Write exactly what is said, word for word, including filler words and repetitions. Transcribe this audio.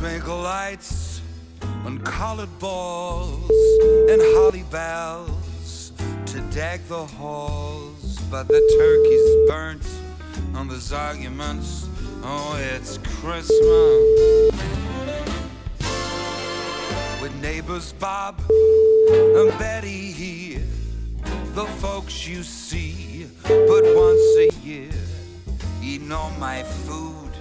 Twinkle lights on colored balls and holly bells to deck the halls, but the turkey's burnt on those arguments. Oh, it's Christmas with neighbors Bob and Betty here, the folks you see but once a year, eating all my food